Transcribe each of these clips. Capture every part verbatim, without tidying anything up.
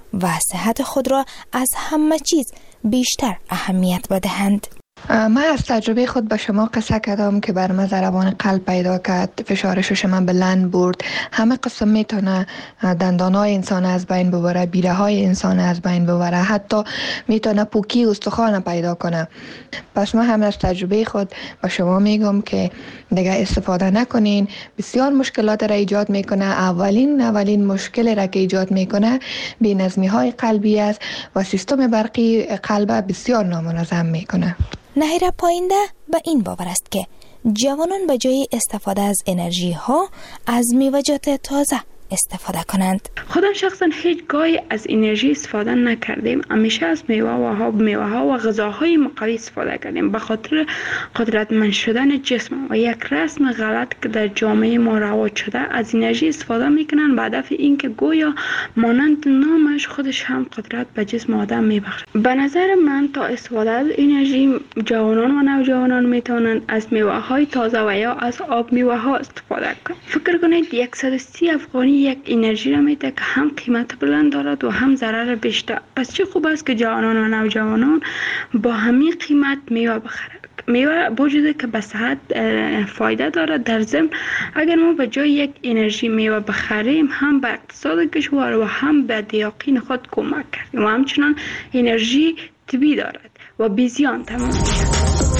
و صحت خود را از همه چیز بیشتر اهمیت بدهند. من از تجربه خود به شما قصه کردم که بر من ضربان قلب پیدا کرد، فشار شش من بلند برد. همه قسم میتونه دندانهای انسان از بین ببره، بیره های انسان از بین ببره، حتی میتونه پوکی استخوان پیدا کنه. پس من هم از تجربه خود به شما میگم که دیگه استفاده نکنین. بسیار مشکلات را ایجاد میکنه. اولین اولین مشکل را که ایجاد میکنه بی‌نظمی های قلبی است و سیستم برقی قلب بسیار نامنظم میکنه. نهیره پاینده به این باور است که جوانان به جای استفاده از انرژی ها از میوه‌جات تازه استفاده کنند. خودم شخصا هیچ گاهی از انرژی استفاده نکردیم. همیشه از میوه و ها میوه ها و غذاهای مقوی استفاده کردیم به خاطر قدرتمند شدن جسم و یک رسم غلط که در جامعه ما رواج شده. از انرژی استفاده میکنن به هدف اینکه گویا مانند نامش خودش هم قدرت به جسم آدم میبخشه. به نظر من تا استفاده از انرژی جوانان و نوجوانان میتونن از میوه های تازه و یا از آب میوه ها استفاده کنند. فکر کنید صد و سی افغانی یک انرژی را میده که هم قیمت بلند دارد و هم ضرر بیشتر. پس چه خوب است که جوانان و نوجوانان با همین قیمت میوه بخرند. میوه وجوده که به صحت فایده دارد. در ضمن اگر ما به جای یک انرژی میوه بخریم هم به اقتصاد کشور و هم به دیاقین خود کمک کردیم و همچنان انرژی طبیعی دارد و بی زیان تمام میشه.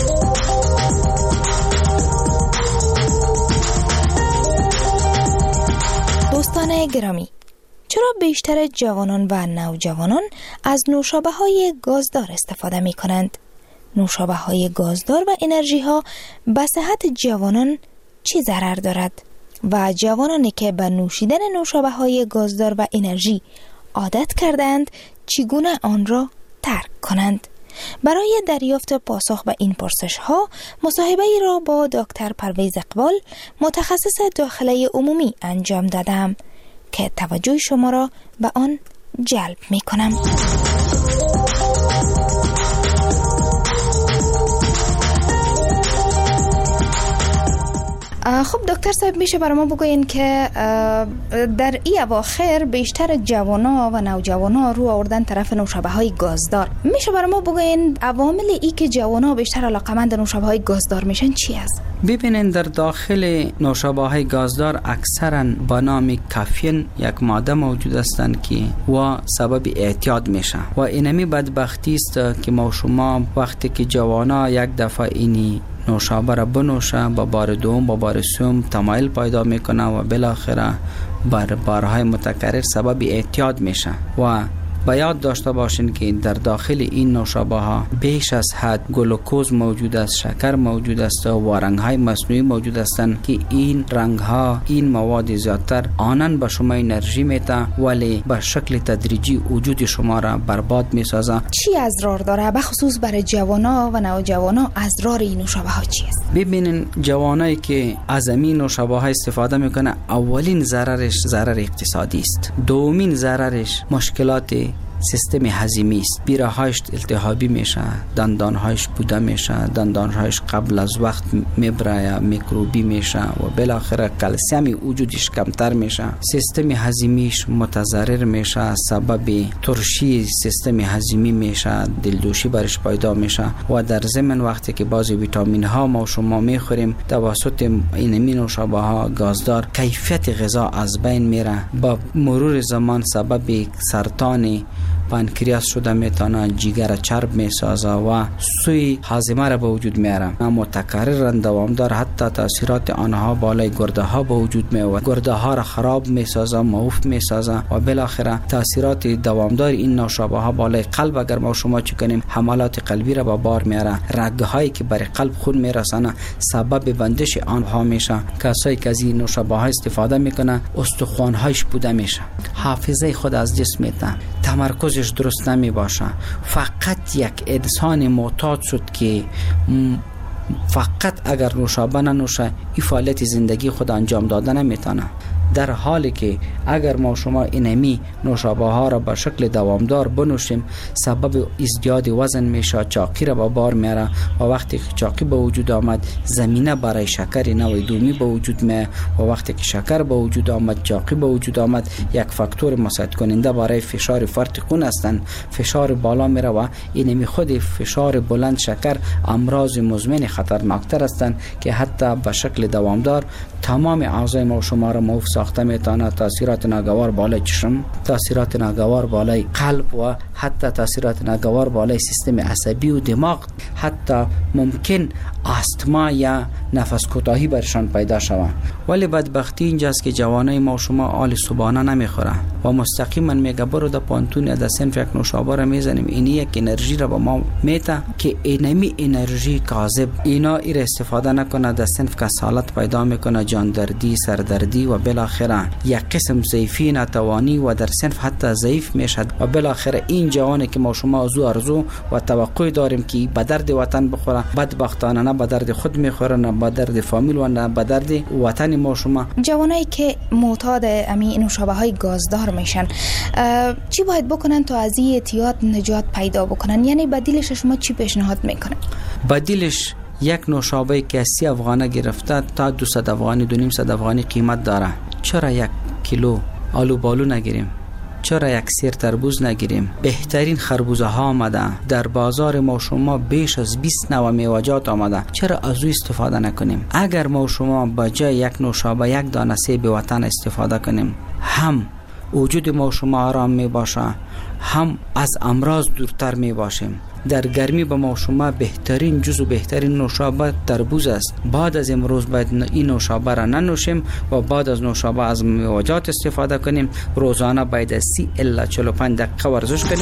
دوستان گرامی، چرا بیشتر جوانان و نوجوانان از نوشابه های گازدار استفاده می کنند؟ نوشابه های گازدار و انرژی ها به صحت جوانان چی ضرر دارد؟ و جوانانی که به نوشیدن نوشابه های گازدار و انرژی عادت کردند چگونه آن را ترک کنند؟ برای دریافت پاسخ به این پرسش ها مصاحبه ای را با دکتر پرویز اقبال متخصص داخله عمومی انجام دادم که توجه شما را به آن جلب می کنم. خب دکتر صاحب، میشه برای ما بگوین که در این اواخر بیشتر جوانا و نوجوانا رو آوردن طرف نوشابه های گازدار. میشه برای ما بگوین عوامل ای که جوانا بیشتر علاقمند نوشابه های گازدار میشن چی است؟ ببینین در داخل نوشابه های گازدار اکثرا با نام کافین یک ماده موجود هستند که و سبب اعتیاد میشه و اینمی بدبختی است که ما شما وقتی که جوانا یک دفعه اینی نوشابه را بنوشه با بار دوم با بار سوم تمایل پیدا میکنه و بالاخره بر بارهای متکرر سبب اعتیاد میشه. و باید داشته باشین که در داخل این نوشابه ها بیش از حد گلوکوز موجود است، شکر موجود است و رنگ های مصنوعی موجود هستند که این رنگ ها، این مواد زیادتر آنن به شما انرژی میده ولی به شکل تدریجی وجود شما را برباد میسازه. چی اضرار داره به خصوص برای جوانا و نوجوانا؟ اضرار این نوشابه ها چی است؟ ببینین جوانایی که از این نوشابه ها استفاده میکنه اولین ضررش ضرر اقتصادی است، دومین ضررش مشکلات سیستم هضمی است. بیره‌هایش التهابی میشه، دندانهایش بوده میشه، دندانهایش قبل از وقت میبره یا میکروبی میشه و بالاخره کلسیم وجودش کمتر میشه. سیستم هضمیش متضرر میشه، سبب ترشی سیستم هضمی میشه، دلدوشی برش پیدا میشه و در ضمن وقتی که بعضی ویتامین ها ما شما میخوریم توسط این نوشابه ها گازدار کیفیت غذا از بین میره، با مرور زمان سبب سرطان پانکریاس شده میتونه، جگر چرب میسازه و سوی هاضمه را به وجود میاره. متکرر دوام دار، حتی تاثیرات آنها بالای گرده ها به وجود میآورد، گرده ها را خراب میسازه، معوف میسازه و بالاخره تاثیرات دوامدار این نوشابه ها بالای قلب اگر ما شما چکنیم حملات قلبی را به بار میاره، رگ هایی که برای قلب خون میرسانه سبب بندش آنها میشه. کسایی که از این نوشابه ها استفاده میکنه استخوان هایش بوده میشه، حافظه خود از جسم میته، تمرکز درست نمی باشه. فقط یک انسان معتاد شد که فقط اگر نوشابه ننوشه این فعالیت زندگی خود انجام داده نمیتونه. در حالی که اگر ما شما اینمی نوشابه ها را به شکل دوامدار بنوشیم سبب ازدیاد وزن میشه، چاقی را به بار میاره و وقتی که چاقی به وجود آمد زمینه برای شکر نوع دومی به وجود میاد و وقتی که شکر به وجود آمد چاقی به وجود آمد یک فاکتور مساعد کننده برای فشار فرط خون هستند. فشار بالا میره و اینمی خود فشار بلند شکر امراض مزمن خطرناکتر هستند که حتی به شکل دوامدار تمام اعضای ما و شما را موف ساخته میتونه. تاثیرات ناگوار بالای چشم، تاثیرات ناگوار بالای قلب و حتی تاثیرات ناگوار بالای سیستم عصبی و دماغ، حتی ممکن آستما یا نفس کوتاهی برشان پیدا شود. ولی بدبختی اینجاست که جوانای ما و شما آل صبحانه نمیخوره و مستقیما میگه برو در پانتون یا در صنف یک نوشابه را میزنیم، اینی یک انرژی را به ما میته که اینمی انرژی کاذب اینا ایر استفاده نکنه، در صنف کسالت پیدا میکنه، جان دردی، سردردی و بالاخره یک قسم ضعیفی، ناتوانی و در صنف حتی ضعیف میشد و بالاخره این جوانی که ما شما از او ارزو و توقع داریم که به درد وطن بخوره، بدبختانه نه به درد خود میخوره، نه به درد فامیل و نه به درد وطن ما شما. جوانایی که معتاد امی نوشابه های گازدار میشن چی باید بکنن تا از این اعتیاد نجات پیدا بکنن؟ یعنی بدیلش شما چی پیشنهاد میکنن؟ بدیلش یک نوشابه که سی افغانه گرفته تا دویست افغانی، دو نیم صد افغانی قیمت داره. چرا یک کیلو آلو بالو نگیریم؟ چرا یک سیر تربوز نگیریم؟ بهترین خربوزه ها آمده در بازار ما شما، بیش از بیست نوع میوه‌جات آمده، چرا از او استفاده نکنیم؟ اگر ما شما با جای یک نوشابه یک دانه سیب وطن استفاده کنیم، هم وجود ما شما آرام می باشه، هم از امراض دورتر می باشیم. در گرمی به ما شما بهترین جزو بهترین نوشابه تربوز است. بعد از امروز باید این نوشابه را ننوشیم و بعد از نوشابه از میوه‌جات استفاده کنیم. روزانه باید از سی الی چهل و پنج دقیقه ورزش کنیم.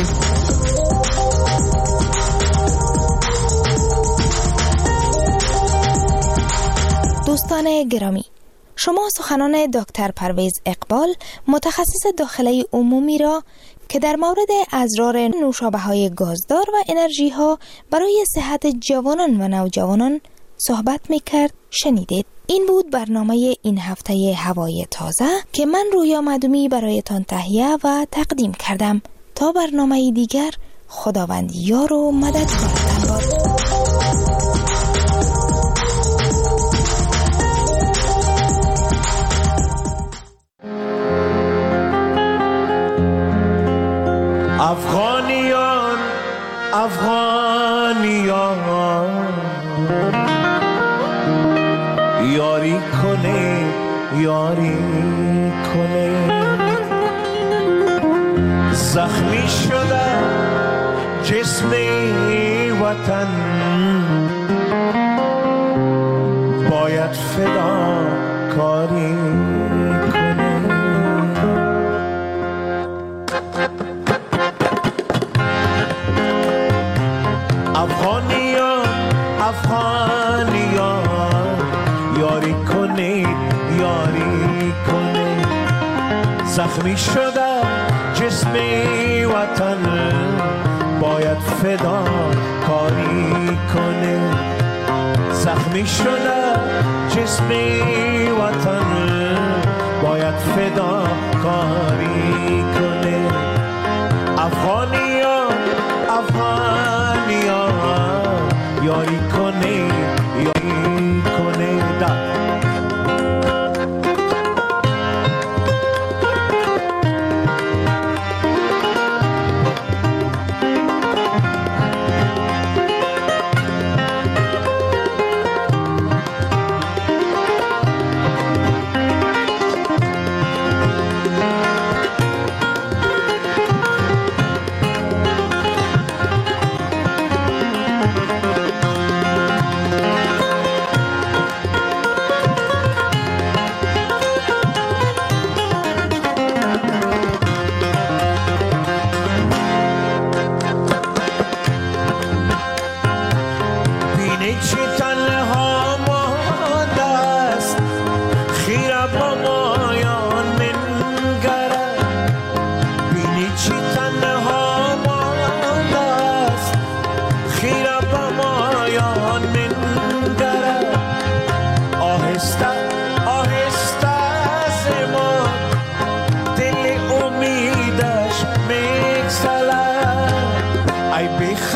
دوستان گرامی، شما سخنان دکتر پرویز اقبال متخصص داخله عمومی را که در مورد اضرار نوشابه های گازدار و انرژی ها برای صحت جوانان و نوجوانان صحبت می کرد شنیدید. این بود برنامه این هفته هوای تازه که من رویا مدومی برایتان تهیه و تقدیم کردم. تا برنامه دیگر، خداوند یار و مددگارتان باد. افغانیان افغانیان یاری کنه یاری کنه، زخمی شده جسم وطن باید فدا کاری کنه. افغانیان افغانیان یاری کنید یاری کنید، زخمی شده جسم وطن باید فدا کاری کنه. زخمی شده جسم وطن باید فدا کاری کنه. افغانیان افغانیان یاری کنه یاری کنه دا.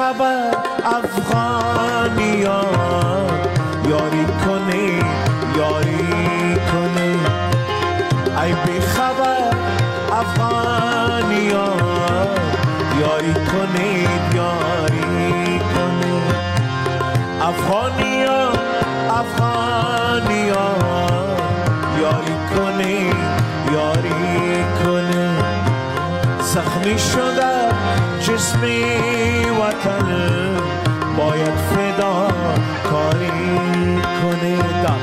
خبر افغانیا یاری کنه یاری کنه ای بی خبر افغانیا یاری کنه یاری کنه افغانیا افغانیا یاری کنه یاری کنه زخمی شده جسم وطن باید فدا کاری کنه دا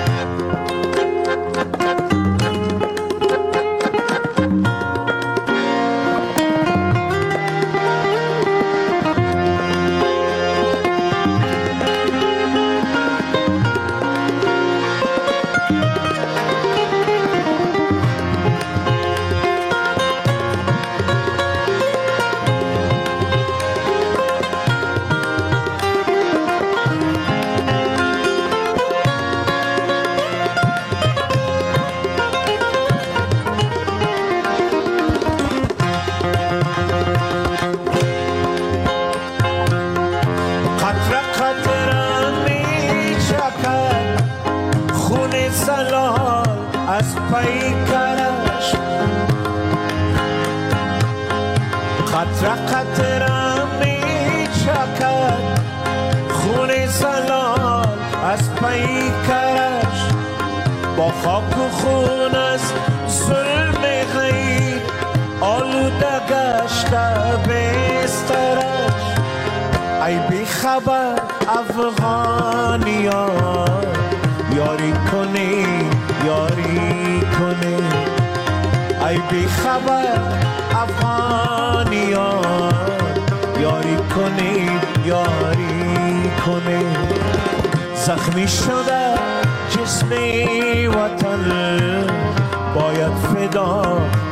قطره قطره می چکد خون زلال از پیکرش با خاک و خون از ظلم غیر آلوده گشته بسترش ای بی خبر افغانیا یاری کنه یاری کنه ای بی خبر افغانیا یاری کنه یاری کنه زخمی شده جسم وطن باید فدا